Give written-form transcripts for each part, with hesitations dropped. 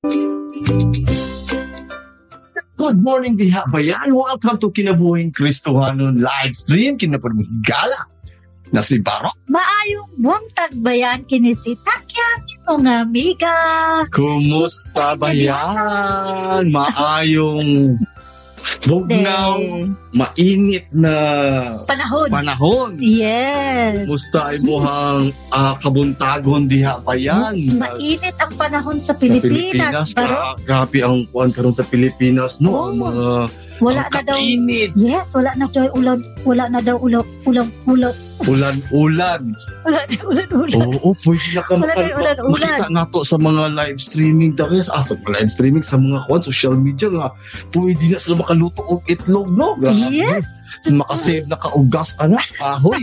Good morning diha bayan. Welcome to Kinabuhing Kristohanon live stream. Kinapanghigala na si Barok. Maayong buntag bayan kini si Takya, mga amiga. Kumusta bayan? Maayong bugnaw, mainit na panahon. Yes. Kumusta ay buhang kabuntagon diha bayan? Mainit ang panahon sa Pilipinas. Grabe ang kuwan karon sa Pilipinas, no? Ang mga wala na daw. Init. Yes, wala na daw ulan. Wala na daw ulan. Ulan. Wala na ulan. Oo, pwede na ka makita na to sa mga live streaming sa mga live streaming sa mga social media nga pwede na sila makaluto og itlog, no? Yes. Makasave na kaugas anak, ahoy.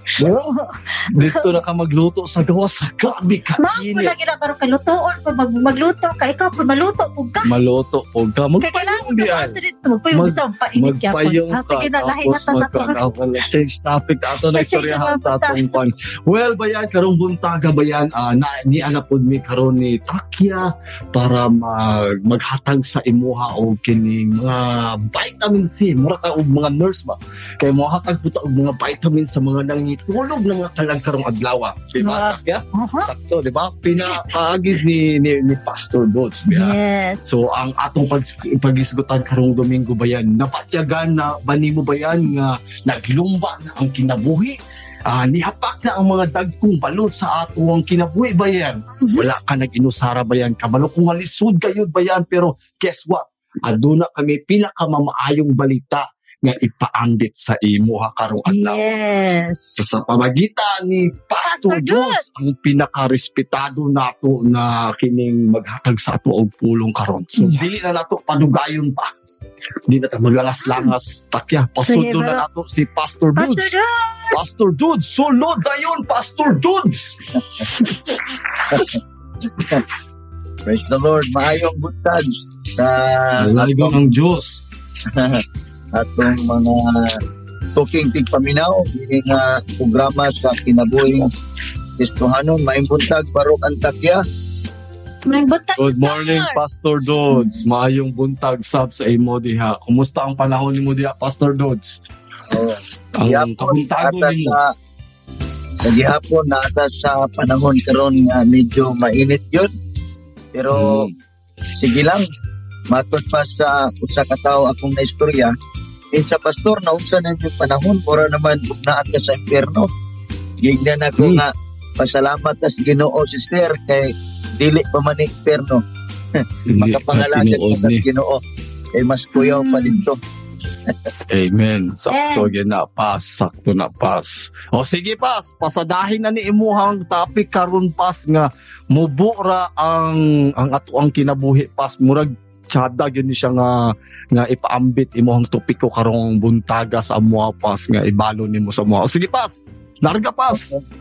Dito na ka magluto sa gawas sa gabi ka. Wala gina karon kalutoon pag magluto ka ikaw pag maluto pug ka. Maluto pug ka. Magpayong sa painit ka. Sige na lahi na ta change topic ato na istoryahan sa atong pan. Well, bayan karong buntaga bayan ni anapod mi karon ni Takya para maghatag sa imuha og kining mga vitamin C, mura ka og mga nurse ba. Kay mohatag puta og mga vitamin sa mga tulog na nga talang karong adlaw. Diba, Takya? Sakto, diba? Pinakaagid ni Pastor Dodds. Yes. So, ang atong pag-isgutan karong Domingo bayan, napatyagan na ba nimo bayan nga naglumba na ang kinabuhi? Nihapak na ang mga dagkong balot sa ato ang kinabuhi bayan. Wala ka nag-inusara bayan. Kabalo kung alisod kayo bayan. Pero guess what? Aduna kami pila ka mamaayong balita nga ipaandit sa imo karong adlaw. Yes. Sa pamagitan ni Pastor Dodds, ang pinaka-respetado nato na kining maghatag sa ato og pulong karon. So dili na nato padugayon pa. Di na ta maglangas-langas, Takya. Pasudlo na nato si Pastor Dodds. Pastor Dodds, sulod dayon Pastor Dodds. Praise the Lord. Maayong buntag sa laligaw ng Diyos. Atong mga talking tigpaminaw ining programa sa Kinabuhing Kristohanon. Maayong buntag Barok ang Takya. Good morning Pastor Dodds. Maayong buntag sab sa imo diha. Kumusta ang panahon nimo diha Pastor Dodds? Ang kabuntagon nimo. Gihapon nasa sa panahon karon nga medyo mainit yun. Pero sige lang, matod pa sa usa ka tawo akong naistorya. Sa pastor na unsa na yung panahon mura naman bugnaat ka sa impierno. Gignan ako nga pasalamat as Ginoo sister kay dili pa man impierno. Makapangalagan ka sa Ginoo kay mas kuyaw pa dito. Amen. Sakto na pas. O sige pas, pasadahin na ni imuhang topic karon pas nga mubura ang ato ang kinabuhi pas murag tsada yun siya nga ipaambit imong topiko karong buntaga sa amuha pas nga ibalo nimo sa amuha. Sige pas, larga pas.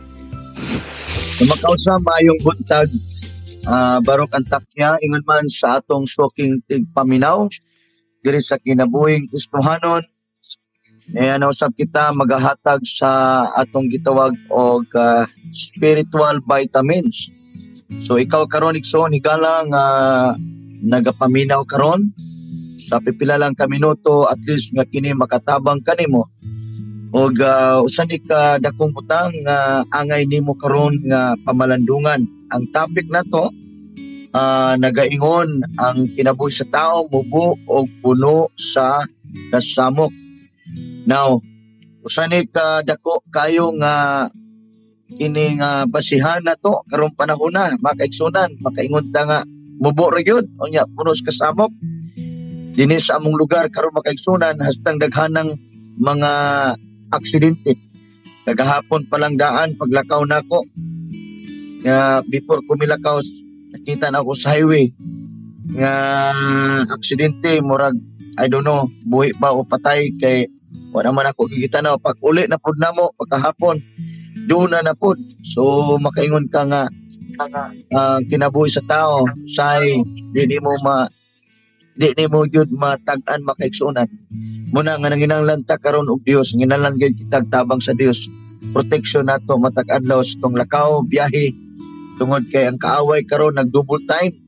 Makausa maayong buntag Barok ang Takya ingon man sa atong soking tigpaminaw diri sa Kinabuhing Kristohanon. Usab kita magahatag sa atong gitawag og spiritual vitamins. So ikaw karon igsoon higala nga nagapaminaw karon sa pipila lang ka minuto at least nga kini makatabang kanimo og usa ni ka dakong butang nga angay nimo karon nga pamalandungan. Ang topic nato nagaingon ang kinabuhi sa tao mubo og puno sa kasamok. Now usa ni ka dako kayo nga kini nga basihan nato karong panahon na makaigsunan makaingon ta nga mubo ra gyud unya puno sa kasamok dinhi sa among lugar karon makaigsunan hastang daghanang mga aksidente. Kagahapon pa lang daan paglakaw nako nga before ko milakaw nakita na ako sa highway nga aksidente murag I don't know buhi ba o patay kay wala man ako kikita na pag uli na pud namo pagkahapon doon na pud. So makaingon ka nga kinabuhi sa tao say di mo gyud matag-an makaigsunan muna nga nanginahanglan ta karon og Dios nginahanglan gyud kitag tabang sa Dios protection nato matag adlaw sa tong lakaw biyahe tungod kay ang kaaway karon nag double time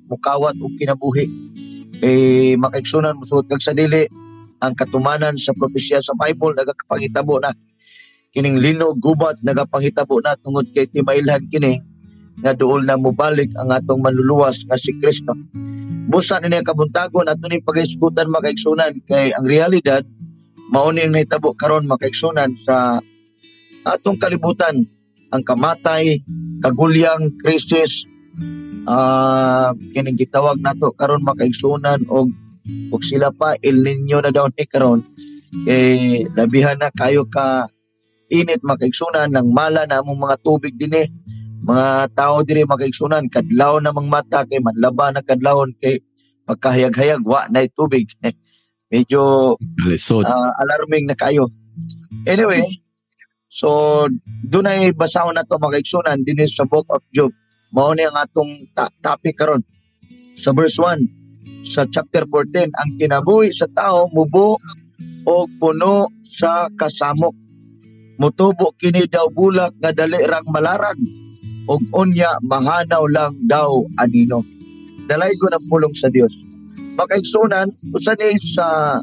mukawat og kinabuhi. Makaigsunan musuot kag sa dili ang katumanan sa propesya sa Bible nagapangitabo na kining linog gubat nagapangitabo na tungod kay timailhan kini nga duol na mobalik ang atong manluluwas nga si Kristo. Busa ni kabuntagon ato ni pagaisgutan makaigsunan kay ang realidad mao ni nahitabo karon makaigsunan sa atong kalibutan, ang kamatay, kagulyang, krisis, kining gitawag nato karon makaigsunan og sila pa El Nino na daw ni karon labihan na kayo ka init makaigsunan ng mala na among mga tubig dinhi. Mga tao diri makaigsunan kadlaw na mang mata kay manlaba na kadlawon kay pagkahayag-hayag wa na tubig. Medyo alarming na kayo. Anyway, so dunay basahon nato makaigsunan dinhi sa Book of Job. Mao ni ang atong topic karon. Sa verse 1 sa chapter 14, ang kinabuhi sa tao mubo o puno sa kasamok. Mutubo kini daw bulak nga dali rang malarag og unya mahanaw lang daw anino. Dalay ko ng pulong sa Dios. Makaigsunan usa ni sa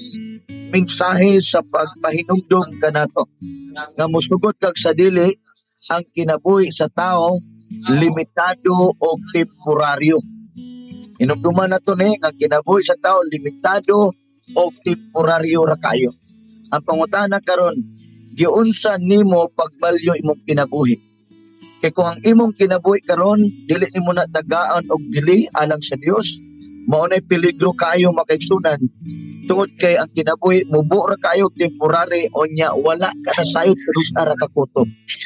mensahe sa pagpahinumdum kanato nga mosugot kag sa dili ang kinabuhi sa tao limitado o temporaryo. Hinumduman nato ni ang kinabuhi sa tao limitado o temporaryo ra kayo. Ang pangutana karon, giunsa nimo pagbalyo imong kinabuhi? Kay kung ang imong kinabuhi karon dili nimo na tagaan og dili alang sa Dios, mao nay peligro kayo makaigsunan. Tungod kay ang kinabuhi mubo ra kayo temporary onya wala ka na sayod sa ra ka kutob.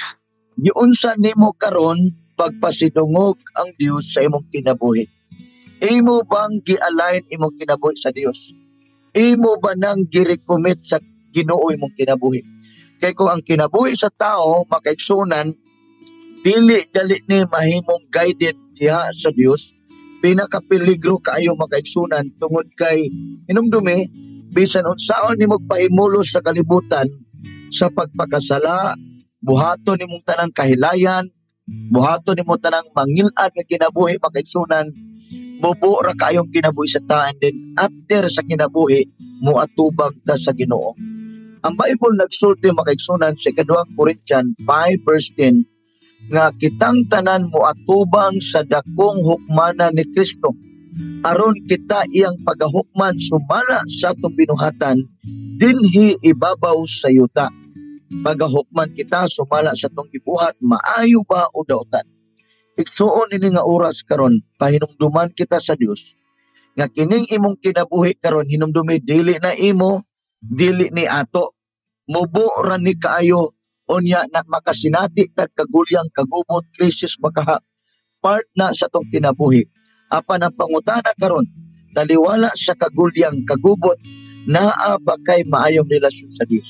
Giunsa nimo karon pagpasidungog ang Dios sa imong kinabuhi? Imo bang gi-align imong kinabuhi sa Dios? Imo ba nang gi-recommit sa Ginoo imong kinabuhi? Kay kung ang kinabuhi sa tao makaigsunan dili dali ni mahimong guided diha sa Dios, pinakapeligro kaayo makaigsunan tungod kay hinumdumi bisan unsaon nimo pahimulos sa kalibutan sa pagpakasala, buhaton nimong tanang kahilayan, buhaton nimo tanang mangil-an nga kinabuhi makaigsunan, mubo ra kaayong kinabuhi sa taan din after sa kinabuhi moatubang ta sa Ginoo. Ang Bible nagsulti makaigsunan sa 2 Corinthians 5 verse 10 nga kitang tanan moatubang sa dakong hukmanan ni Kristo aron kita iyang pagahukman sumala sa atong binuhatan dinhi ibabaw sa yuta. Pagahukman kita sumala sa atong gibuhat maayo ba o daotan. Igsuon ini nga oras karon pahinumduman kita sa Dios nga kining imong kinabuhi karon hinumdumi dili na imo, dili ni ato, mubo ra ni kaayo onya na makasinati kag kagulyang kagubot krisis makaha part na sa tong kinabuhi. Apan ang pangutana karon taliwala sa kagulyang kagubot naa ba kay maayong relasyon sa Dios?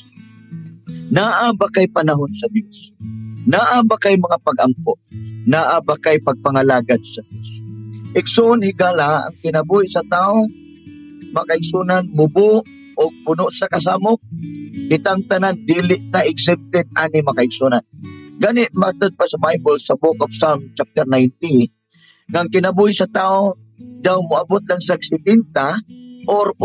Naa ba kay panahon sa Dios? Naa ba kay mga pag-ampo? Naa ba kay pagpangalagad sa Dios? Igsoon higala ang kinabuhi sa tao makaigsunan mubo o puno sa kasamok, kitang tanan dili ta exempted ani makaigsunan. Gani matod pa sa Bible sa Book of Psalm chapter 90, ang kinabuhi sa tao daw moabot lang sa 70 or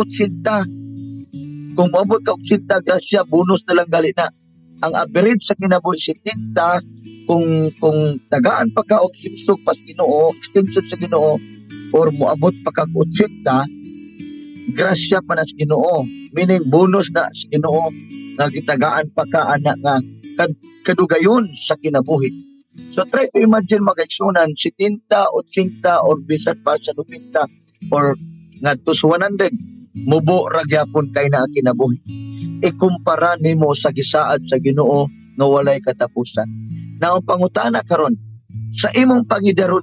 80. Kung moabot ka 80 gasya bonus na lang gali na. Ang average sa kinabuhi 70 kung tagaan pa ka og simsog pas Ginoo, extension sa Ginoo or moabot pa ka 80 grasya pa na sa Ginoo, meaning bonus na sa Ginoo nga gitagaan pa ka anak nga kadugayon sa kinabuhi. So try to imagine makaigsunan 70, 80 or bisan pa sa 90 or ngadto sa 100 mubo ra gyapon kay na ang kinabuhi. Ikumpara nimo sa gisaad sa Ginoo nga walay katapusan. Na ang pangutana karon sa imong pangidaron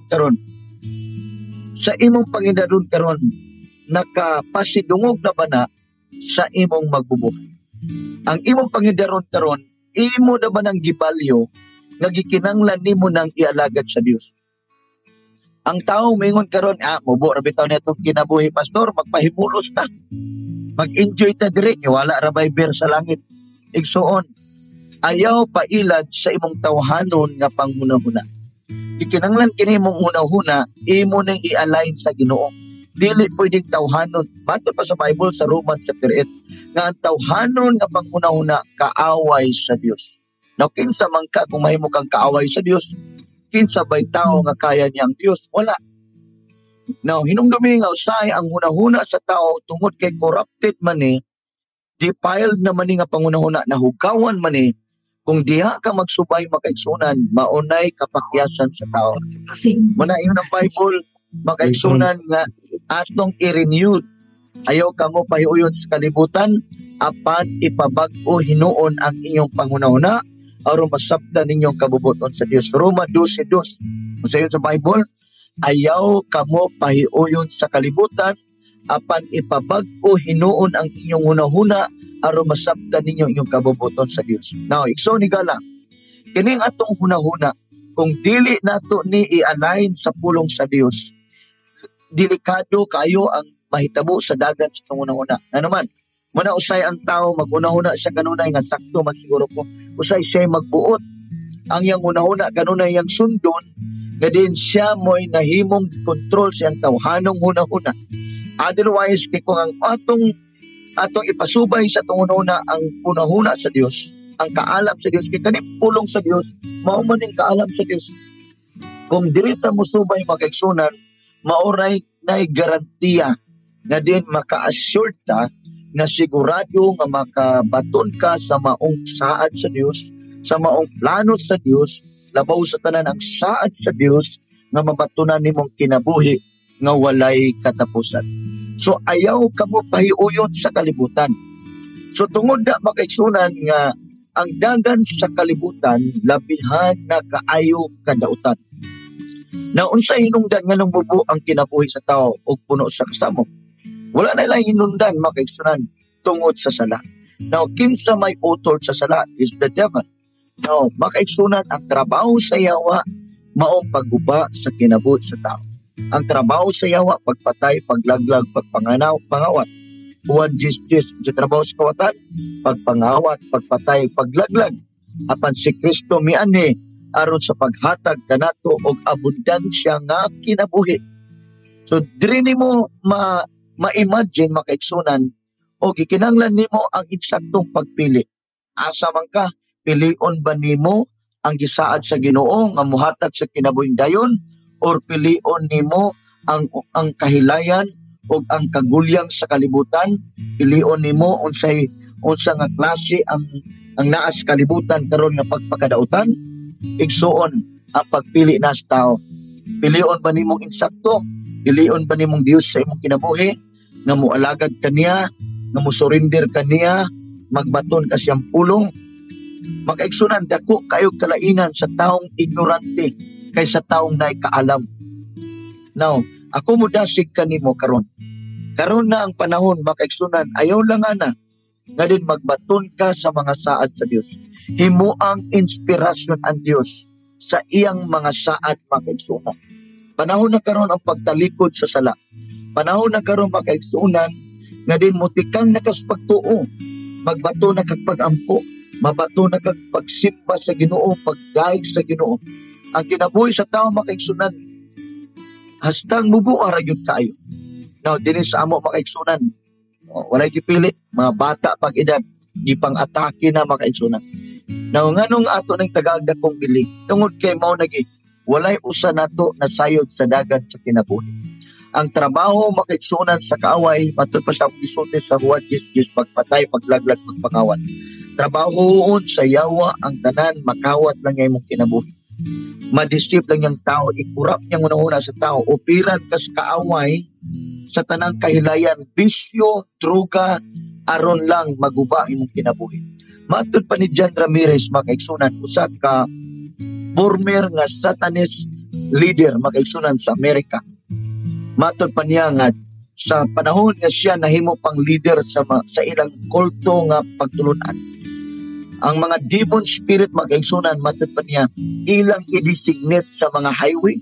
karon nakapasidungog na ba na sa imong magbubuhay? Ang imong pangidaron karon imo na ba nang gibalyo nga gikinanglan nimo nang ialagad sa Dios? Ang tao mingon karon mubo ra bitaw nitong kinabuhi pastor, magpahimulos ta, mag-enjoy ta diri, wala ra bay beer sa langit. Igsuon ayaw pailad sa imong tawhanon nga panghunahuna. Ikinanglan kini mong una-huna, imo nang i-align sa Ginoo. Dili pwedeng tawhanon. Mato pa sa Bible sa Romans chapter 8, nga ang tawhanon nga panguna-una kaaway sa Dios. Now, kinsa man ka kung mahimo kang kaaway sa Dios, kinsa ba'y tao nga kaya niya ang Dios? Wala. Now, hinumdumi nga usay ang hunahuna sa tao tungod kay corrupted man defiled na man nga pangunahuna, nahugawan man kung diha ka magsubay makaigsunan, maunay kapakyasan sa tao. Muna yun ang Bible, makaigsunan nga atong i-renewed. Ayaw ka mo pahiuyon sa kalibutan, apan ipabag-o hinuon ang inyong pangunahuna, aron masabtan ninyong kabubuton sa Dios. Roma 12:2. Kung sa sa Bible, ayaw ka mo pahiuyon sa kalibutan, apan ipabag-o hinuon ang inyong hunahuna, aron masabtan ninyo inyong kabubuton sa Dios. Now, ikso ni Gala, kining atong hunahuna, kung dili nato ni i-align sa pulong sa Dios, delikado kayo ang mahitabo sa dagat sa hunahuna. Ano man, muna usay ang tao mag-unahuna siya kanunay nga sakto magsiguro ko. Usay siya magbuot. Ang yang hunahuna kanunay yang sundon, nga din siya mo'y nahimong kontrol siyang tawhanong hunahuna. Otherwise, kung ang atong ipasubay sa itong hunahuna ang hunahuna sa Dios, ang kaalam sa Dios, kaya kanip pulong sa Dios, maumaning kaalam sa Dios. Kung dirita mo subay makaigsunan, mauray na garantiya na din maka-assure ta na sigurado nga makabaton ka sa maong saad sa Dios, sa maong plano sa Dios, labaw sa tanan ang saad sa Dios nga mabatunan nimong kinabuhi nga walay katapusan. So ayaw ka mo pahiuyon sa kalibutan. So tungod na makaigsunan nga ang dagan sa kalibutan labihan na kaayo kadautan. Na unsay hinungdan nga nang bubo ang kinabuhi sa tao ug puno sa kasamo. Wala na lang hinungdan makaigsunan tungod sa sala. Now, kinsa may author sa sala is the devil. Now, makaigsunan ang trabaho sa yawa maong pagguba sa kinabuhi sa tao. Ang trabaho sa yawa, pagpatay, paglaglag, pagpanganaw, pangawat. Buwan jis-jis, sa trabaho sa kawatan, pagpangawat, pagpatay, paglaglag. Apan si Kristo miani aron sa paghatag kanato og abundansya nga kinabuhi. So, diri nimo ma-imagine makaigsunan o gikinanglan nimo ang eksaktong pagpili. Asa man ka, pilion ba nimo ang gisaad sa Ginoo nga muhatag sa kinabuhing dayon or pilion nimo ang kahilayan o ang kagulyang sa kalibutan? Pilion nimo unsa nga klase ang naa sa kalibutan karon nga pagpakadautan? Igsuon ang pagpili na sa tao. Pilion ba nimong insakto? Pilion ba nimong Dios sa imong kinabuhi nga mualagad kaniya, nga musurrender kaniya, magbaton ka siyang pulong? Makaigsunan dako kayo kalainan sa taong ignorante kaysa taong naay kaalam. Now, ako mo dasig kanimo karon. Karon na ang panahon makaigsunan, ayaw lang ana nga din magbaton ka sa mga saad sa Dios. Himo ang inspirasyon ang Dios sa iyang mga saad makaigsunan. Panahon na karon ang pagtalikod sa sala. Panahon na karon makaigsunan nga din mutikang nakaspagtuo, magbato na kagpagampo, mabato na kagpagsimba sa Ginoo, pagdaig sa Ginoo. Ang kinabuhi sa tao makaigsunan, hastang mubuo ra gyud kayo. Now dinhi sa amo makaigsunan, walay gipili, mga bata pag edad, di pang atake na makaigsunan. Now nganong ato ning tagagdakong bili, tungod kay mao nagi walay usa nato na sayod sa dagat sa kinabuhi. Ang trabaho makaigsunan sa kaaway, matud pa sa gisulti sa huwad gis pagpatay, paglaglag, pagpangawat. Trabahoon sa yawa ang tanan, makawat lang yung kinabuhi. Madisip lang yung tao, ikurap niyang una-una sa tao, upiran kas kaaway sa tanang kahilayan, bisyo, droga, aron lang maguba imong kinabuhi. Matud pa ni John Ramirez makaigsunan, usa ka former nga satanist leader makaigsunan sa Amerika. Matud pa niya nga sa panahon nga siya nahimo pang leader sa ilang kulto nga pagtulunan. Ang mga demon spirit makaigsunan, matud pa niya, ilang i-designate sa mga highway.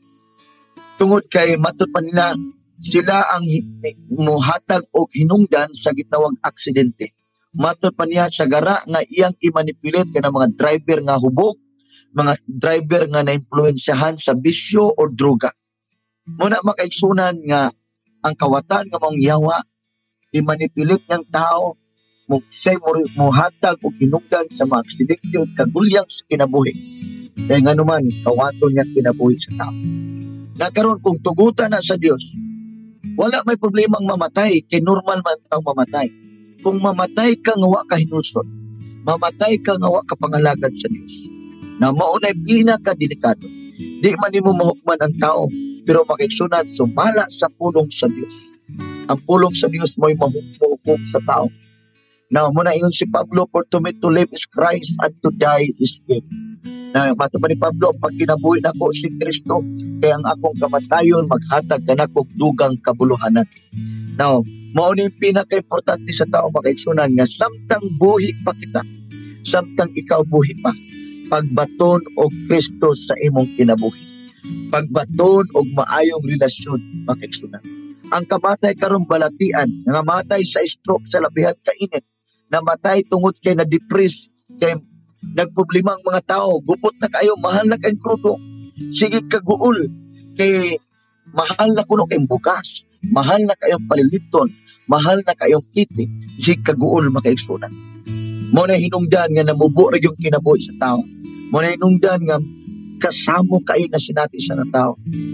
Tungod kay matud pa nila, sila ang muhatag o hinungdan sa gitawang aksidente. Matud pa niya sa gara nga iyang i-manipulate ka ng mga driver nga hubog, mga driver nga na-influensyahan sa bisyo o droga. Muna makaigsunan nga ang kawatan nga mong yawa, imanipilit ng tao, siya'y muhatag o kinugdan sa mga aksidente o kagulyang sa kinabuhi. Kaya nga naman, kawato niya kinabuhi sa tao. Nagkaroon kung tugutan na sa Diyos, wala may problemang mamatay, kay normal man ang mamatay. Kung mamatay ka nga wa ka hinusod, mamatay ka nga wa ka pangalagad sa Diyos, na maunay pinaka-delikado. Di man mo mahukman ang tao, pero makiksunat sumala sa pulong sa Diyos. Ang pulong sa Diyos mo'y mahukom sa tao. Now, muna yun si Pablo, for to me to live is Christ and to die is gain. Na mataba ni Pablo, pag kinabuhi na ko si Kristo, kaya ang akong kamatayon maghatag na kong dugang kabuluhanan. Now, mauna yung pinaka-importante sa tao makaigsunan nga samtang buhi pa kita, samtang ikaw buhi pa, pagbaton o Kristo sa imong kinabuhi. Pagbaton o maayong relasyon makaigsunan. Ang kamatay karong balatian, namatay sa stroke sa labihan kainit, namatay tungod kay na-depress, kay nagproblemang mga tao, gupot na kayo, mahal na kayong krudo, sige kaguol, kay mahal na kuno kayong bukas, mahal na kayong paliliton, mahal na kayong kiti, sige kaguol makaigsunan. Muna hinungdan nga namubo rin yung kinabuhi sa tao. Muna hinungdan nga kasamo kayo na sinati sa tao.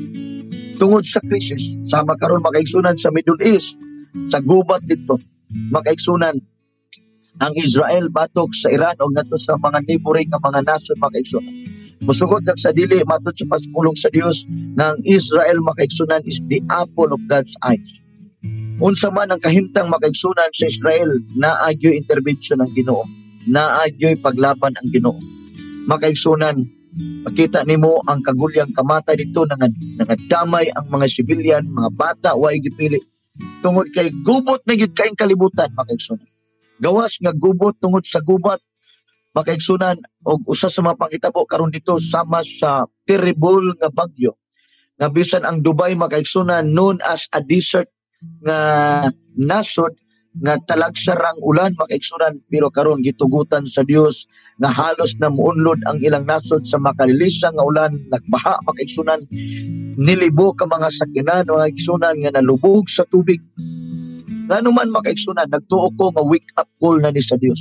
Tungod sa krisis, sama karon makaigsunan sa Middle East, sa gubat dito, makaigsunan ang Israel batok sa Iran o nato sa mga neighboring nga mga nasod makaigsunan. Musugod sa dili matod sa paspulong sa Dios nga ang Israel makaigsunan is the apple of God's eyes. Unsa man ang kahimtang makaigsunan sa Israel, naadyoy intervention ng Ginoo, naadyoy paglaban ang Ginoo. Makaigsunan, makita nimo ang kagulyang kamatay dito nangadamay ang mga sibilyan, mga bata, way gipili. Tungod kay gubot na gid kaayong kalibutan makaigsunan. Gawas nga gubot tungod sa gubat makaigsunan og usa sa mga pangitabo karon dito sama sa terrible nga bagyo. Nga bisan ang Dubai makaigsunan known as a desert nga nasod nga talagsarang ulan makaigsunan, pero karon gitugutan sa Dios nga halos na muunlod ang ilang nasod sa makalilisang nga ulan, nagbaha makaigsunan, nilibo ka mga sakinan o makaigsunan nga nalubog sa tubig. Ngano man makaigsunan, nagtuo ko nga wake up call na ni sa Dios.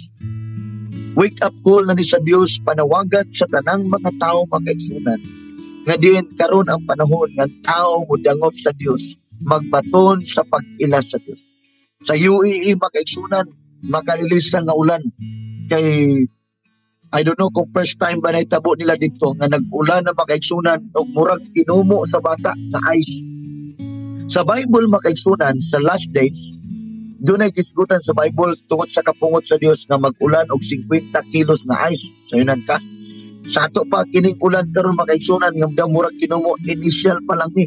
Wake up call na ni sa Dios, panawagan sa tanang mga tao makaigsunan. Nga din karon ang panahon nga tao mo dangop sa Dios, magbaton sa pag-ila sa Dios. Sa UAE makaigsunan, makalilisang nga ulan. Kay I don't know kung first time ba naitabo nila dito nga nag-ulan na makaigsunan o murag tinumo sa bata sa ice. Sa Bible makaigsunan, sa last days, doon ay kisgutan sa Bible tungod sa kapungot sa Dios nga mag-ulan og 50 kilos na ice. So yun ka. Sa ato pa kining ulan karon makaigsunan nga murag tinumo, initial pa lang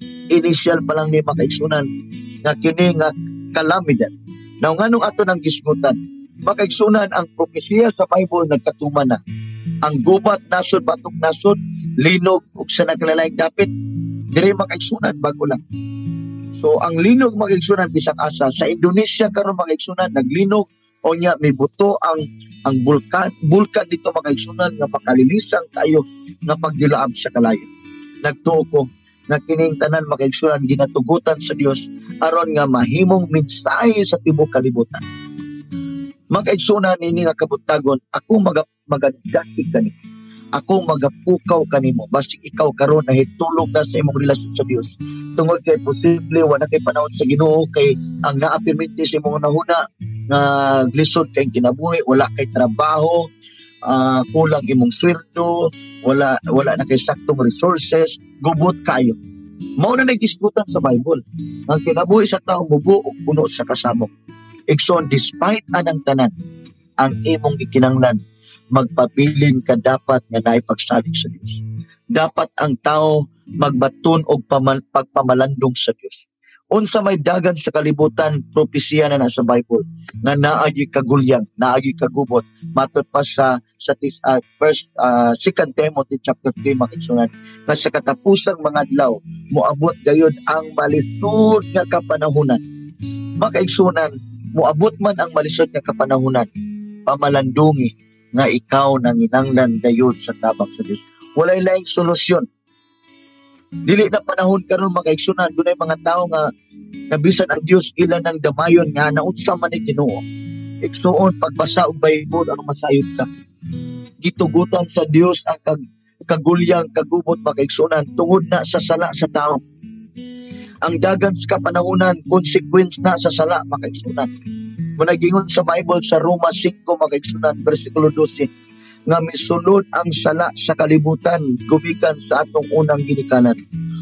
ni makaigsunan nga kini nga calamity. Now nganong ato nang gisgutan? Makaigsunan ang propesiya sa Bible nagkatuman na. Ang gubat nasod batok nasod, linog ug sa naglalayng dapit, dire makaigsunan bago lang. So ang linog makaigsunan bisag asa sa Indonesia karon makaigsunan naglinog o nya may buto ang bulkan dito makaigsunan nga makalilisang tayo nga pagdilaab sa kalayo. Nagtuo ko nga kining tanan makaigsunan ginatugutan sa Dios aron nga mahimong mensahe sa tibuok kalibutan. Makaigsunan ini nga kabutagon, ako magadaki kanimo. Ako magapukaw kanimo basi ikaw karon nahitulog na sa imong relasyon sa Dios. Tungod kay posible wala kay panahon sa Ginoo kay ang naapirminti sa imong nahuna nga glisod kay kinabuhi, wala kay trabaho, kulang imong sweldo, wala na kay saktong resources, gubot kayo. Mao na nagdiskutan sa Bible. Ang kinabuhi sa tawo mubo ug puno sa kasamok. Ikson, despite anang tanan, ang imong gikinanglan, magpabilin ka dapat nga naay pagsalig sa Dios. Dapat ang tao magbaton og pagpamalandong sa Dios. Unsa may dagan sa kalibutan, propesiya na nasa Bible nga naagi kagulyang, naagi kagubot. Matod pa sa 2 Timothy chapter 3 makisunan nga sa katapusang mga adlaw moabot gayud ang malisod nga kapanahunan. Makaigsunan, moabot man ang malisod nga kapanahunan, pamalandungi nga ikaw nanginanglan gayud sa tabang sa Dios. Walay laing solusyon. Dili na panahon karon mga kaigsunan, dunay mga tao nga nabisan ang Dios ilan ng damayon nga naunsa man ni Ginoo. Igsuon pagbasa og Bible ano masayod ka. Gitugutan sa Dios ang kagulyang kagubot mga kaigsunan tungod na sa sala sa tao. Ang dagan sa kapanahunan consequence na sa sala mga kaigsunan. Managingon sa Bible sa Roma 5 mga kaigsunan bersikulo 12 nga misulod ang sala sa kalibutan gumikan sa atong unang ginikanan.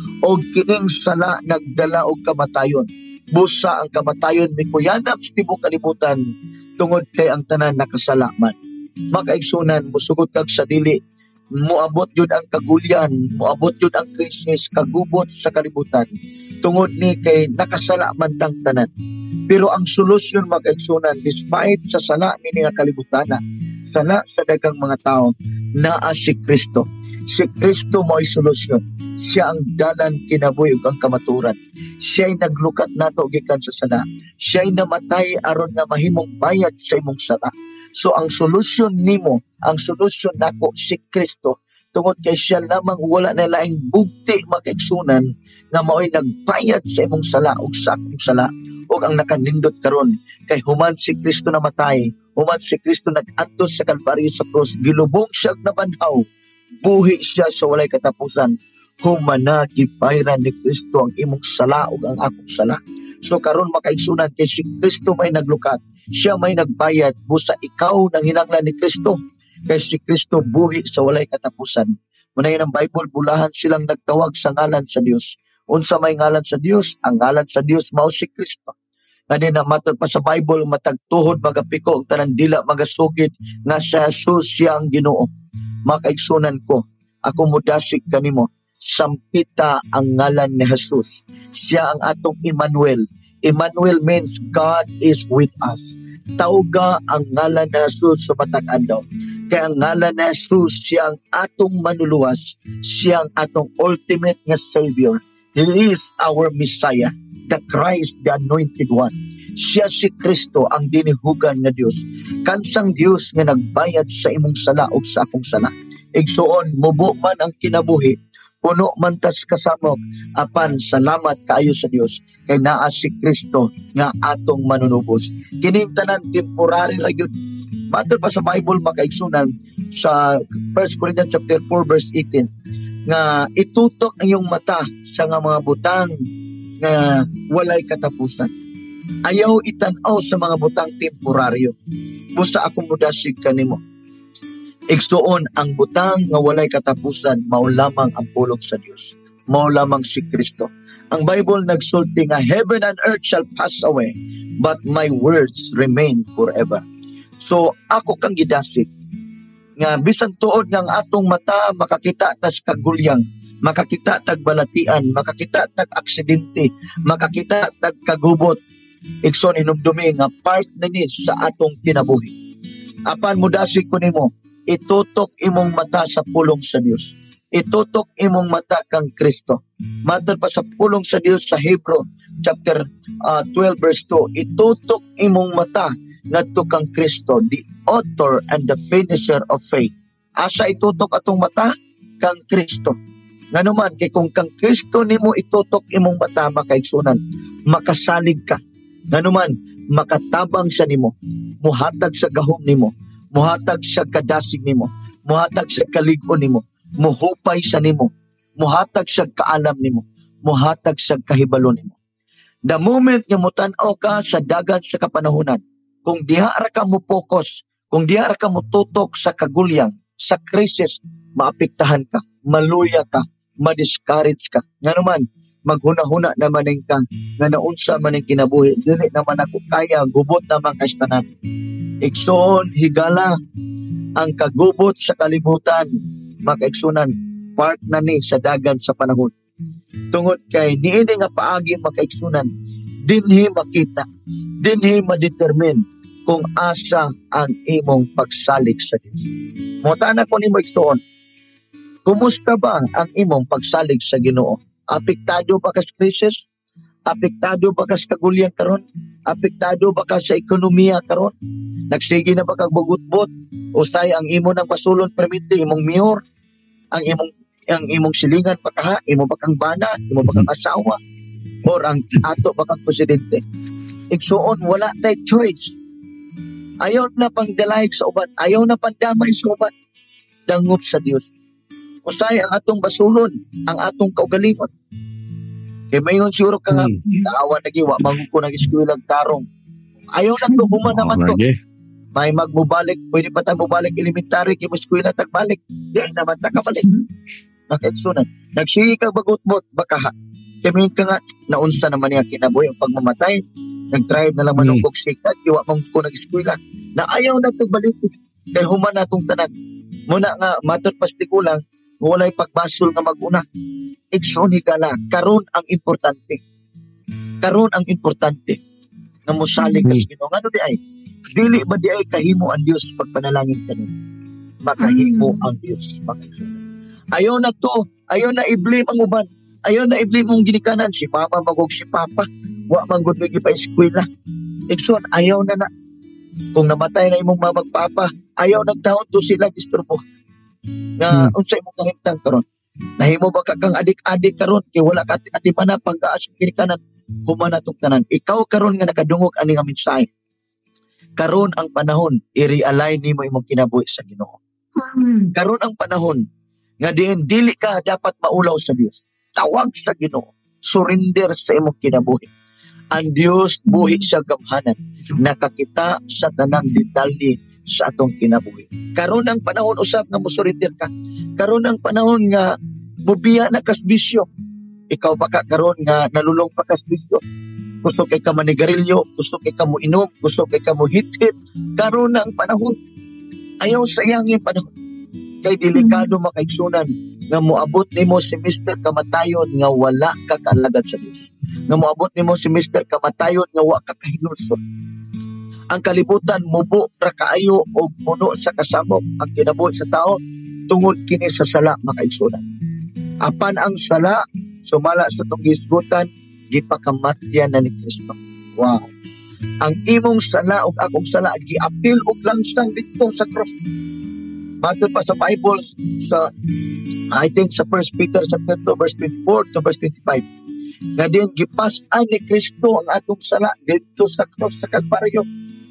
O kining sala nagdala og kamatayon. Busa ang kamatayon mikuyanap sa tibok kalibutan tungod kay ang tanan nakasala man. Makaigsunan musugod kag sa dili moabot jud ang kagulyan, moabot jud ang krisis kagubot sa kalibutan. Tungod ni kay nakasala man tang tanan. Pero ang solusyon mag-igsunan despite sa sala ni nga kalibutan, sala sa daghang mga tao, naa si Kristo. Si Kristo mo'y solusyon. Siya ang dalan kinabuhi ug ang kamaturan. Siya'y naglukat nato gikan sa sala. Siya'y namatay aron nga mahimong bayad sa imong sala. So ang solusyon nimo, ang solusyon nako si Kristo. Tungod kay siya lamang wala na laing bugti makaigsunan nga mao'y nagbayad sa imong sala ug sa akong sala ug ang nakanindot karon kay human si Kristo namatay, human si Kristo nag-antos sa Kalbaryo sa krus, gilubong siya na banhaw, buhi siya sa walay katapusan, humana gibayran ni Kristo ang imong sala ug ang akong sala. So karon makaigsunan kay si Kristo may naglukat, siya may nagbayad, busa ikaw nang hinanglan ni Kristo. Kay si Kristo buhi sa walay katapusan. Muna ang Bible, bulahan silang nagtawag sa ngalan sa Dios. Unsa may ngalan sa Dios? Ang ngalan sa Dios mao si Kristo. Kani na matod pa sa Bible, matagtuhod magapiko og tanan dila magasugid nga sa Jesus siya ang Ginoo. Makaigsunan ko, ako mudasig kanimo, sampita ang ngalan ni Jesus. Siya ang atong Emmanuel. Emmanuel means God is with us. Tauga ang ngalan ni Jesus sa matag adlaw. Kaya ang ngalan ni Jesus, siya ang atong manuluwas, siya ang atong ultimate nga Savior. He is our Messiah, the Christ, the Anointed One. Siya si Kristo ang dinihugan nga Dios. Kansang Dios nga nagbayad sa imong sala o sa akong sala. Igsuon, mubo man ang kinabuhi, puno man tas kasamok, apan salamat kaayo sa Dios. Kay naa si Kristo nga atong manunubos. Kining tanan temporary ra gyud. Matod pa sa Bible makaigsunan sa 1 Corinthians chapter 4 verse 18 nga itutok ang iyong mata sa nga mga butang nga walay katapusan. Ayaw itan-aw sa mga butang temporaryo. Busa akong mudasig kanimo. Igsuon ang butang nga walay katapusan mao lamang ang pulong sa Dios. Mao lamang si Kristo. Ang Bible nagsulti nga heaven and earth shall pass away but my words remain forever. So ako kang gidasig nga bisan tuod nga ang atong mata makakita tas kagulyang, makakita tag balatian, makakita tag aksidente, makakita tag kagubot. Ikson inumdumi nga part na ni sa atong kinabuhi. Apan mudasig ko nimo, itutok imong mata sa pulong sa Dios. Itutok imong mata kang Kristo. Matod pa sa pulong sa Dios sa Hebrew chapter 12 verse 2, itutok imong mata ngadto kang Kristo, the author and the finisher of faith. Asa itutok atong mata? Kang Kristo. Nganuman, kay kung kang Kristo nimo itutok imong mata, makaigsunan, makasalig ka. Nganuman, makatabang siya nimo, muhatag sa gahom nimo, muhatag sa kadasig nimo, muhatag sa kalig-on nimo, muhupay sa nimo, muhatag sa kaalam nimo, muhatag sa kahibalo nimo. The moment nga mutan-aw ka sa dagat sa kapanahunan, kung diha ra ka mo focus, kung diha ra ka mo tutok sa kagulyang, sa krisis, maapektahan ka, maluya ka, ma-discourage ka. Nga naman, maghuna-huna naman ka, nga naunsa man ang kinabuhi, dili naman ako kaya, gubot naman kastanan. Iksoon, higala, ang kagubot sa kalibutan, makaigsunan, part na ni sa dagan sa panahon. Tungod kay, niini nga paagi makaigsunan, dinhi makita, dinhi ma-determine kung asa ang imong pagsalig sa Diyos. Mutana ko ni mo igsoon, kumusta ba ang imong pagsalig sa Ginoo? Apektado ba ka sa krisis? Apektado ba ka sa kagulyang karon? Apektado ba ka sa ekonomiya karon? Nagsige na ba kag bugutbot? Usay ang imo ng pasulon permiti imong mayor? ang imong silingan pakaha, imo bakang bana, imo bakang asawa, or ang ato bakang presidente. Igsuon, wala tayo choice. Ayaw na pang dalayag sa uban, ayaw na pandamay sa uban. Dangop sa Dios. Usay ang atong basulon, ang atong kaugalingon. Kaya mayon siguro ka nga, naawa na giwa, manguko ng eskwelaang tarong. Ayaw na to, human naman to. May magmubalik, pwede pa tayo mubalik elementary, kaya mo eskwela tagbalik. Diyan naman takabalik. Nakiksunan. Nagsigi ka bagot-bot, baka ha. Kaya mayon ka nga, naunsa naman niya kinabuhi ang pagmamatay. Nag-drive na lang manungkog sikat, iwa manguko ng eskwela. Na ayaw na to balik. Kaya human na itong tanan. Muna nga, matot pastikulang, walay pagbasol nga mag-una. Ikson higala, karon ang importante. Karon ang importante. Nga musalig ka sa Ginoo. Ano di ay? Dili ba di ay kahimo ang Dios pagpanalangin ka nila? Makahimo ang Dios. Ayaw na to. Ayaw na i-blame ang uban. Ayaw na i-blame mong ginikanan. Si Papa magog si Papa. Wa manggod lagi pa eskwela. Ikson, ayaw na na. Kung namatay na imong mamagpapa, ayaw nagtaon to sila disturbo. Nga, unsay imong kahimtang karon. Nahimo ba kang adik-adik karon kay wala ka ati pa na pagkaas kinikanan humana tong tanan. Ikaw karon nga nakadungog ani nga mensahe. Karon ang panahon i-realign nimo imong kinabuhi sa Ginoo. Karon ang panahon nga diin dili ka dapat maulaw sa Dios. Tawag sa Ginoo. Surrender sa imong kinabuhi. Ang Dios buhi sa gamhanan. Nakakita sa tanang detalye sa atong kinabuhi. Karon ang panahon usab nga mosurrender ka. Karon ang panahon nga mubiya na kasbisyo. Ikaw baka karon nga nalulong pa kasbisyo. Gusto kay ka manigarilyo, gusto kay ka mo inom, gusto kay ka mo hit-hit. Karon ang panahon. Ayaw sayangin panahon. Kay delikado makaigsunan nga moabot nimo si Mr. Kamatayon nga wala ka kaalagad sa Dios. Nga moabot nimo si Mr. Kamatayon nga wala ka kahinulsot. Ang kalibutan mubo ra kaayo og puno sa kasamok ang kinabuhi sa tao tungod kini sa sala makaigsunan. Apan ang sala sumala sa tong gisgutan gipakamatyan na ni Kristo. Wow. Ang imong sala ug akong sala giapil og langsang dito sa cross. Matod pa sa Bible sa I think sa 1 Peter chapter 2 verse 24 to verse 25. Nga din gipas-an ni Kristo ang atong sala dito sa cross sa Kalbaryo.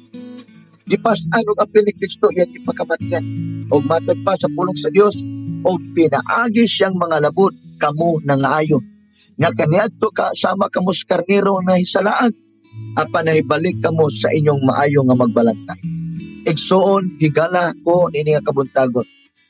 Gipas-an og apil ni Kristo iya gipakamatyan. Og matod pa sa pulong sa Dios og pinaagi siyang mga labot kamo nangaayo. Nga kaniadto ka sama kamo sa karnero na hisalaan apan nahibalik kamo sa inyong maayo nga magbalantay. Igsuon higala ko nini nga kabuntagon.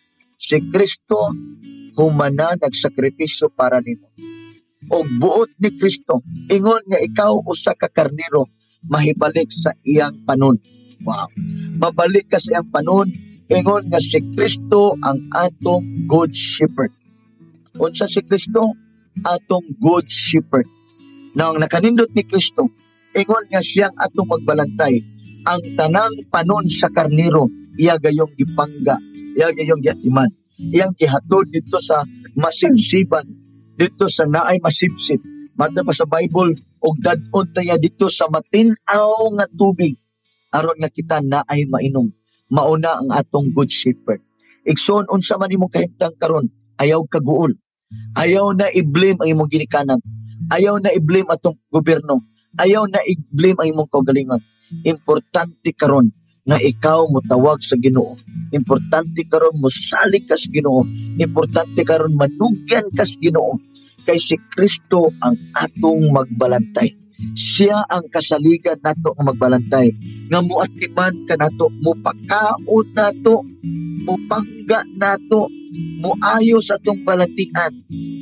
Si Kristo humana nagsakripisyo para nimo. Og buot ni Kristo ingon nga ikaw usa ka karnero mahibalik sa iyang panon. Wow. Mabalik ka sa iyang panon ingon nga si Kristo ang atong good shepherd. Unsa si Kristo? Atong good shepherd. Nang nakanindot ni Kristo, ingon nga siyang atong magbalantay. Ang tanang panon sa karnero, iya gayong gipangga, iya gayong yatiman. Iyang gihatod dito sa masibsiban, dito sa naay masibsib. Mata pa sa Bible, og dadon taya dito sa matinaw nga tubig. Aron nga kita naay mainom. Mauna ang atong good shepherd. Igsoon unsa man imong kahimtang karon, ayaw kaguol. Ayaw na i-blame ang imong ginikanan. Ayaw na i-blame atong gobyerno. Ayaw na i-blame ang imong kaugalingon. Importante karon na ikaw mutawag sa Ginoo. Importante karon mosalig ka sa Ginoo. Importante karon manugyan ka sa Ginoo. Kay si Kristo ang atong magbalantay. Siya ang kasaligan nato nga magbalantay. Nga muatiman ka nato, mupakaon nato, mupangga nato, muayo sa atong balantian,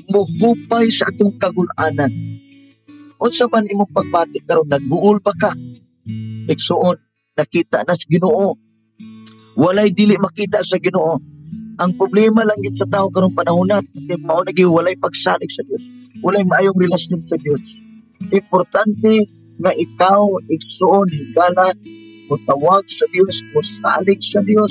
muhupay sa atong kagulanan. Unsa man imong pagbati karon nagbuol pa ka? Igsuon nakita na sa Ginoo. Walay dili makita sa Ginoo. Ang problema lang gid sa tao karong panahon na mao na walay pagsalig sa Dios. Walay maayong relasyon sa Dios. Importante nga ikaw igsuon higala mutawag sa Dios, musalig sa Dios.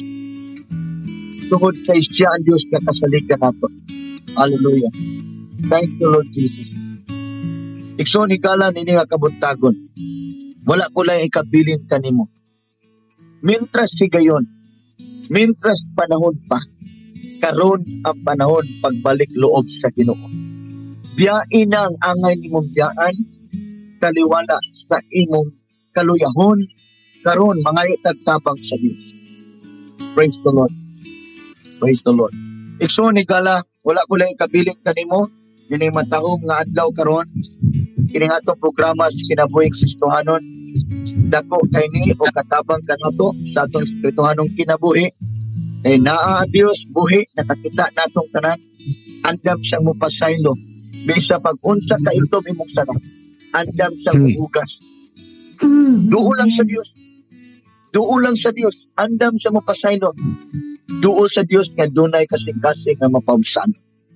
Tungod kay siya ang Diyos na kasaligan nato. Hallelujah. Thank you, Lord Jesus. Ikson higala nini nga kabuntagon. Wala ko lang ikabilin kanimo. Mintras sigayon, mintras panahon pa, karon ang panahon pagbalik loob sa Ginoo. Biyain na ang angay nimong biyaan, taliwala sa imong kaluyahon, karon mangayo tagtabang sa Dios. Praise the Lord. Praise the Lord. Ikso ni Gala, wala ko lang ikabiling kanimo, yun yung matahong nga adlaw karon, kining atong programa sa kinabuhing Kristohanon, dako kay ni o katabang kanato sa atong espirituhanong kinabuhi, ay naa ang Dios buhi, nakakita natong tanan, andam siyang mupasaylo, bisa pag-unsa ka iltom imong sana, andam siyang muhugas. Duo lang sa Dios. Duo lang sa Dios, andam siyang mupasaylo. Duo sa Dios nga dunay kasing-kasing nga mapausan.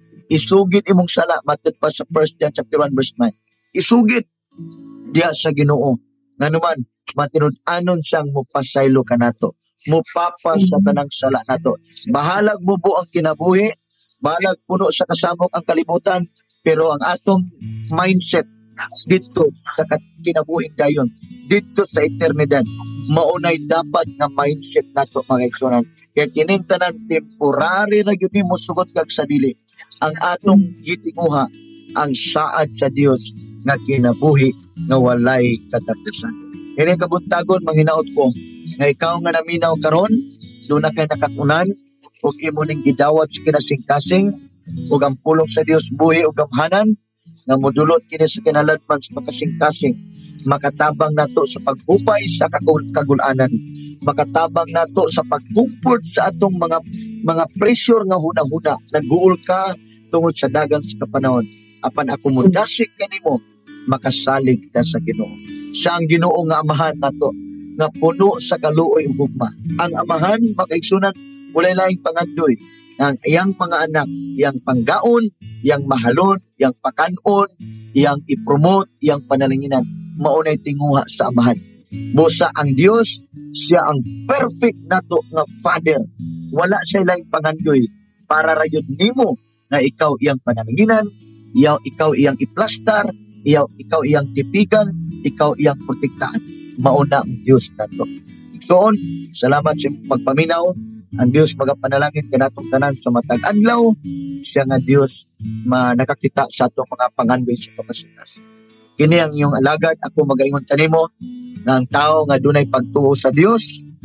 Isugid imong sala matod pa sa 1 John chapter 1 verse 9. Isugid diha sa Ginoo. Nganuman matinud-anon siyang mupasaylo kanato. Mupapas sa tanang sala nato. Bahalag mubo ang kinabuhi, bahalag puno sa kasamok ang kalibutan, pero ang atong mindset dito sa kinabuhi dayon, dito sa eternidad, maunay dapat nga mindset nato mga igsoon. Kaya kining tanan temporary na yun mo sugot kag sa dili. Ang atong gitinguha ang saad sa Dios nga kinabuhi nga walay katapusan. Kini kabuntagon manghinaot ko nga ikaw nga naminaw karon, do na kay nakatunan ug imo ning gidawat sa kinasing-kasing ug ang pulong sa Dios buhi ug gamhanan nga modulot kini sa kinaladman sa makasing-kasing, makatabang nato sa paghupay sa kagulanan, makatabang nato sa pag-comfort sa atong mga pressure nga huna-huna. Nag-uul ka tungod sa dagang sa kapanahon. Apan ako mo dasig kanimo, makasalig ka sa Ginoo. Siya ang Ginoo nga amahan nato, nga puno sa kaluoy ug gugma. Ang amahan makaigsunan walay laing pangandoy. Ang iyang mga anak, iyang panggaon, iyang mahalon, iyang pakanon, iyang ipromote, iyang panalinginan. Maunay tinguha sa amahan. Busa ang Dios, siya ang perfect nato nga Father. Wala siya lang pangandoy para rayon nimo na ikaw iyang panalinginan, ikaw iyang iplastar, ikaw iyang tipigan, ikaw iyang protektahan. Mauna ang Diyos nato. Soon, salamat sa magpaminaw. Ang Diyos magapanalangin kanatong tanan sa matag adlaw. Siya nga Diyos nakakita sa atong mga pangandoy sa kapasitas. Kini ang iyong alagad, ako magaingon kanimo nga ang tao nga dunay pagtuo sa Dios,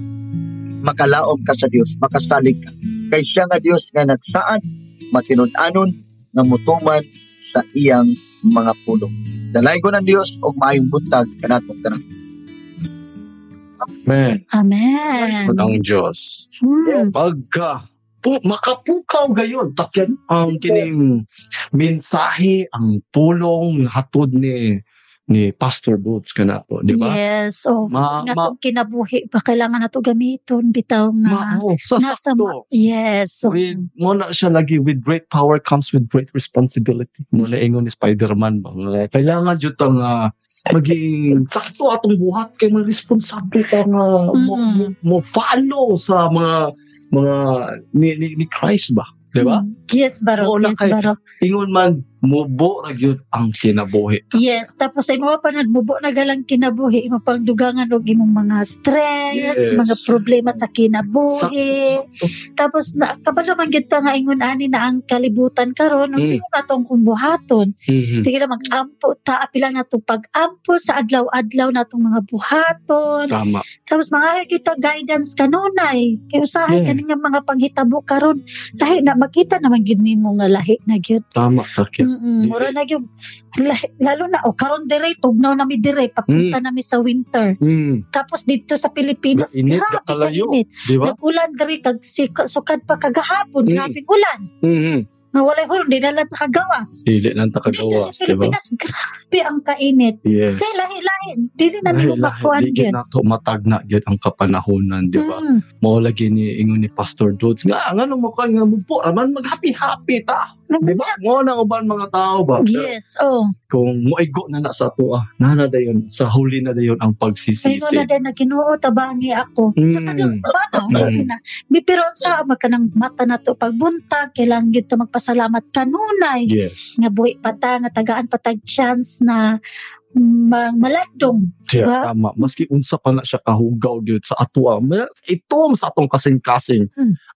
makalaom ka sa Dios, makasalig ka. Kay siya nga Dios nga nagsaad, matinud-anon, nga mutuman sa iyang mga pulong. Dalay ko ng Dios o maayong buntag kanatong tanan. Amen. Amen. Ang Diyos. Pagka makapukaw gayon, takyan ang kining mensahe, ang pulong hatod ni Pastor Boots kanato, di ba? Yes. Nga kinabuhi pa kailangan nato gamiton bitaw nga yes. Mo na siya lagi, with great power comes with great responsibility. Muna ingon ni Spider-Man ba? Kailangan jud tang maging sakto atong buhat kay mga responsable ka nga mo follow sa mga ni Christ ba? Di ba? Yes, baro. Ingon man, mubo na yun ang kinabuhi. Yes, tapos ay mga panagmubo na galang kinabuhi, imo pang dugangan og imong mga stress, mga problema sa kinabuhi. Tapos kabalo man gyud pa nga ingon ani na ang kalibutan karon, sino natong kumbuhaton. Sige na mag-ampo ta, apila natong pag-ampo sa adlaw-adlaw natong mga buhaton. Tama. Tapos mga kita guidance kanunay, kay usahay kani nga mga panghitabo karon, lahi na makita naman gyud nimo nga lahi na gyud. Tama, takit. Mura na yung lalo na karon dire tugnaw na mi dire papunta na mi sa winter. Tapos dito sa Pilipinas init ka kalayo, di ba? Nag-ulan dire kag sukad pa kagahapon, grabing ulan. Nga walay hulog, di na lang sa kagawas. Dili lang ta kagawas, di ba? Sa Pilipinas, grabe ang kainit. Yes. Sa lahi-lahi, dili na nilo makuan yun. Dili na to matagna yun ang kapanahonan, di ba? Mao lagi ni ingon ni Pastor Dodds nga nganong makuan nga mupo raman mag-happy ta. Di ba? Mo na uban mga tao ba? Yes, kung moigo na sa ato nana dayon sa huli na dayon ang pagsisisi. Kaya na din na Ginoo tabangi ako. Sa kanang na. Pero sa magkanang mata na to pagbuntag kailangan gyud ta magpasalamat kanunay. Yes. Nga buhi pata nga tagaan patag chance na malandong. Yeah, tama. Maski unsa pa na siya kahugaw gyud sa ato. Itom sa atong kasing-kasing.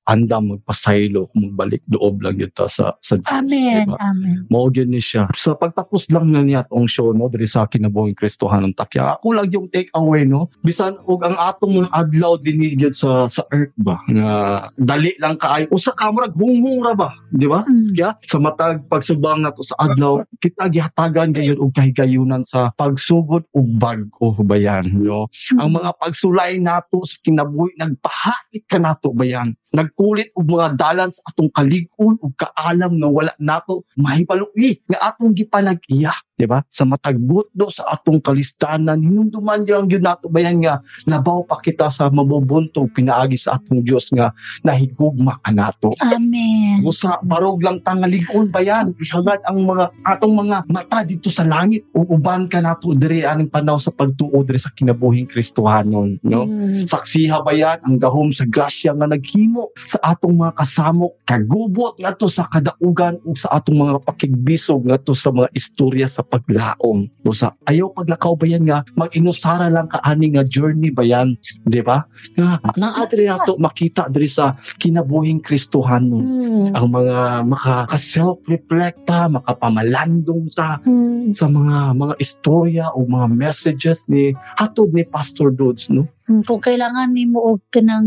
andam magpasaylo kung magbalik loob lang yun sa Diyos. Amen. Diba? Amen. Mao gyud ni siya. Sa pagtapos lang na niya tong show no diri sa kinabuhing Kristohanong takya. Ako lang yung take away no. Bisan og ang atong mga adlaw dinhi gyud sa earth ba nga dali lang kaay usa ka murag hunghong ra ba, di ba? Kaya sa matag pagsubang nato sa adlaw kita gihatagan gayon og kahigayunan sa pagsugod og bag-o bayan no. Ang mga pagsulay nato sa kinabuhi nagpahait ka nato bayan. Nagkulit og mga dalan sa atong kalig-on ug kaalam nga wala nato mahibaluwi nga atong gipanag-iya, di ba? Sa matag butdo sa atong kalistanan hinumduman gyud nato bayan nga labaw pa kita sa mabubuntong pinaagi sa atong Dios nga nahigugma ka nato. Amen. Usa barog lang tangalig-on bayan ihangad ang mga atong mga mata dito sa langit ug uban ka nato diri aning panahon sa pagtuo diri sa kinabuhing Kristohanon, no? Saksiha bayan ang gahom sa grasya nga naghimo sa atong mga kasamok kagubot ngadto sa kadaugan ug sa atong mga pakigbisog ngadto sa mga istorya sa paglaom. Usa ayaw paglakaw bayan nga mag-inusara lang ka ani nga journey bayan, di ba? Nga naa diri nato makita diri sa kinabuhing Kristohanon ang mga maka-self-reflecta, makapamalandong ta sa mga istorya o mga messages ni hatod ni Pastor Dudes, no? Kung kailangan nimo og kanang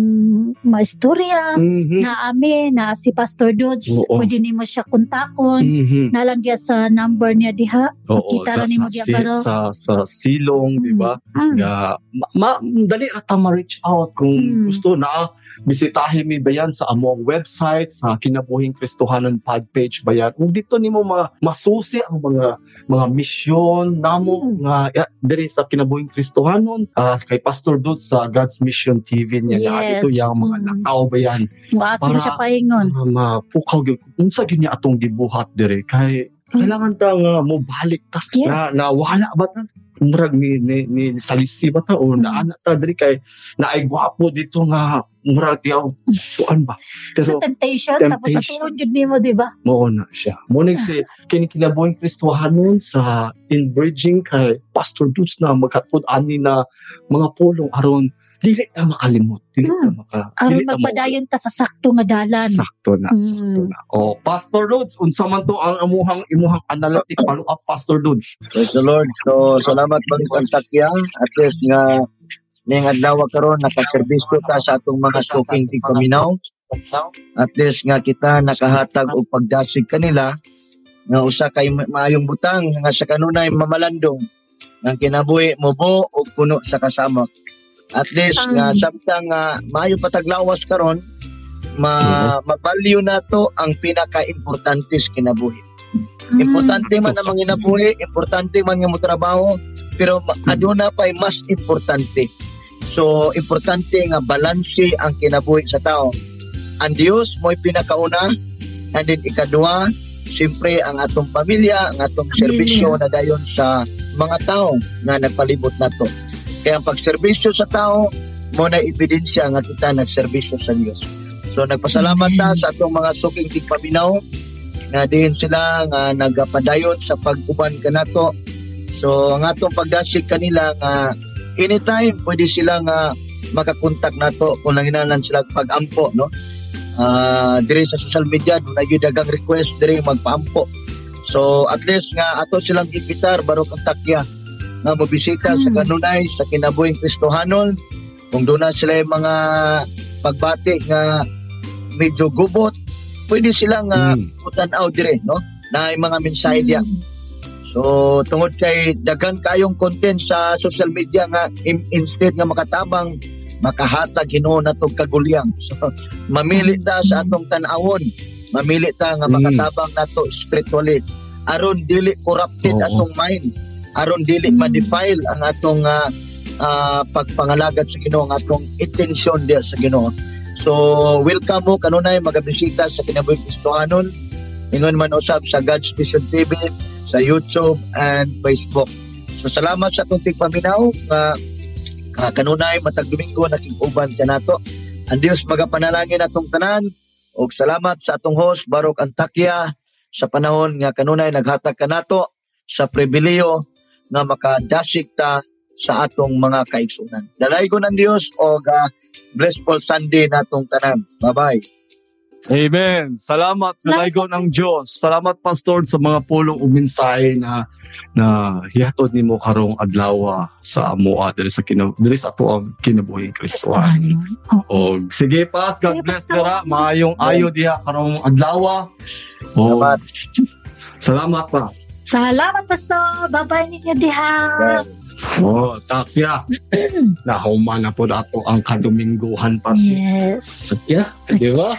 maistorya na na si Pastor Dudes, pwede nimo siya kontakon. Nalang diya sa number niya diha. Makita ra nimo diya pero sa silong, di ba? Nga dali ra ta ma-reach out kung gusto na bisitahin mi bayan sa among website sa Kinabuhing Kristohanon page bayan. Kung dito nimo masusi ang mga misyon namo nga diri sa Kinabuhing Kristohanon kay Pastor Dudes sa God's Mission TV niya. Ito yung mga nakaw bayan. Maasi mo siya paingon. Mapukaw gyud unsa gyud niya atong gibuhat diri kay kailangan ta nga mo balik ta na wala ba ta murag ni salisi ba ta o naana ta diri kay naay gwapo dito nga murag tiyaw tuan ba pero sa temptation tapos sa tuon jud nimo di ba mo na siya mo ning si kinabuhing Kristohanon sa inbridging kay Pastor Dudes na magkatpod ani na mga pulong aron dili na makalimot aron magpadayon ta sa sakto nga dalan sakto na o Pastor Dudes unsa man to ang imuhang analytic follow up Pastor Dudes. Praise the Lord. So salamat pang takya at least nga ning adlaw karon nakaserbisyo ta sa atong mga suking tigpaminaw. At least nga kita nakahatag og pagdasig kanila nga usa kay maayong butang nga sa kanunay mamalandong ng kinabuhi mobo og puno sa kasamok. At least nga samtang maayo pataglawas karon mabalyo nato ang pinaka-importante sa kinabuhi. Importante man ang mga kinabuhi, importante man nga mo trabaho, pero aduna pay mas importante. So, importante nga balanse ang kinabuhi sa tao. Ang Dios mo'y pinakauna, and then ikaduha, siyempre ang atong pamilya, ang atong serbisyo na dayon sa mga tao na nagpalibot nato. Kaya ang pagserbisyo sa tao, mo na ebidensya nga kita nagserbisyo sa Dios. So, nagpasalamat ta sa atong mga suking tigpaminaw, na din sila nga nagapadayon sa pag-uban kanato. So, ang atong pagdasig kanila nga anytime pwede sila nga makakontak nato kung nanginalan sila pag-ampo, no? Diri sa social media na gyud dagang request diri magpaampo. So at least nga ato silang ipitar baro kang takya nga mobisita sa kanunay sa kinabuhing Kristohanon. Kung doon na sila yung mga pagbati nga medyo gubot, pwede silang utanaw dire, no? Na yung mga mensahe diya. So, tungod kay daghang kayong content sa social media nga instead nga makatabang, makahatag Ginoo natong kagulyang. So, mamili ta sa atong tan-awon. Mamili ta nga makatabang nato spiritually. Aron dili corrupted atong mind. Aron dili ma-defile ang atong pagpangalagat sa Ginoo, ang atong intention diya sa Ginoo. So, welcome mo kanunay magabisita sa Kinabuhing Kristohanon. Ingon man usab sa God's Mission TV, sa YouTube and Facebook. So salamat sa atong tigpaminaw nga kanunay matag Domingo nakig-uban ka nato. Ang Dios magapanalangin atong tanan ug salamat sa atong host Barok Antakya sa panahon nga kanunay naghatag ka nato sa pribileyo nga makadasig ta sa atong mga kaigsunan. Dalaygon ang Dios og blessful Sunday natong tanan. Bye-bye. Amen. Salamat sa laygo ng Diyos. Salamat, Pastor, sa mga pulong uminsay na hihatod nimo karong adlaw sa amoa diri sa ato ang kinabuhing Kristohan. O sige, Pas, God bless dira. Maayong ayo diha karong adlaw. Salamat, Pas. Salamat, Pastor. Bye-bye ninyo diha. Takya. Nahuman na po ato ang kadumingguhan pa. Yes. Yeah, di ba?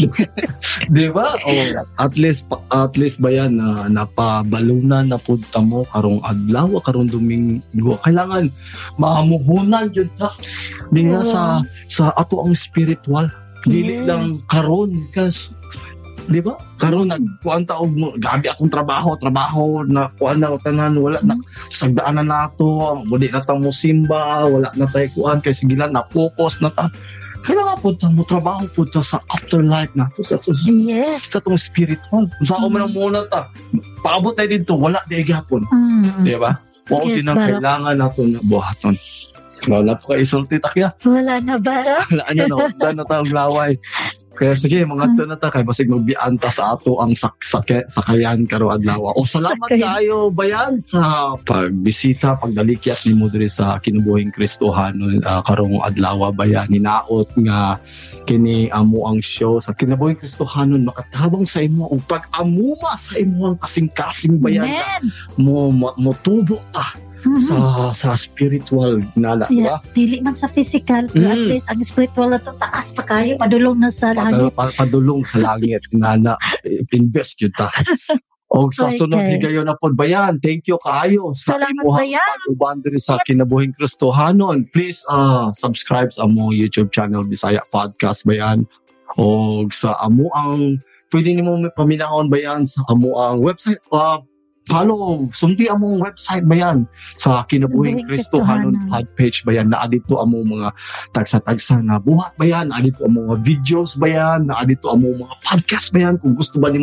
Di ba? At least ba yan na napabalunan na po mo karong adlaw, karong Domingo. Kailangan maamuhunan yun ta. Di nga sa ato ang spiritual. Dili lang karon kas di ba? Karon nagkuan ta og gabi akong trabaho na kuan na tanan wala na sagdaan na nato, wala na ta mo simba, wala na tay kuan kay sigilan na focus na ta. Kailangan po ta mo trabaho po ta sa afterlife na to sa tong spiritual. Sa man muna ta. Paabot tayo dito, wala di gyapon. Di ba? Di na kailangan nato na buhaton. Wala pa isulti takya. Wala na ba? Wala na taong laway. Kaya sige, mga na ta kay basig magbianta sa ato ang sakayan karo adlaw. Salamat kayo bayan sa pagbisita, pagdalikyat nimo diri sa kinabuhing Kristohanon karong adlaw bayan. Ninaot nga kini amo ang show sa kinabuhing Kristohanon makatabang sa imo ug pag-amuma sa imo ang kasing-kasing bayan mo tubo ta. Sa spiritual nala, diba? Dili man sa physical, pero at least ang spiritual na to taas pa kayo, padulong na sa langit. Padulong sa langit, nala, invest yun ta. O sa sunod higayon na po, bayan, thank you kaayo sa imuhang pag-uban diri sa kinabuhing Kristohanon. Please subscribe sa among YouTube channel, Bisaya Podcast, bayan. O sa amuang, pwede nimo paminahon bayan sa amuang website, follow, sumti among website bayan sa Kinabuhing Kristohanon page bayan. Naa dito among mga tagsa-tagsa na buhat bayan. Naa dito among mga videos bayan. Naa dito among mga podcast bayan. Kung gusto ba nimo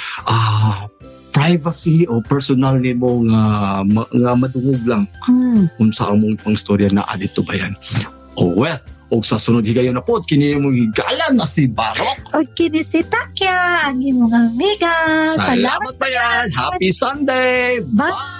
privacy o personal nimo nga madungog lang kung sa among pangstorya naa dito bayan. O sa sunod higayon na po, kini mong higalan na si Barok. O kini si Takya, ang imong amiga. Salamat bayan. Happy Sunday. Bye.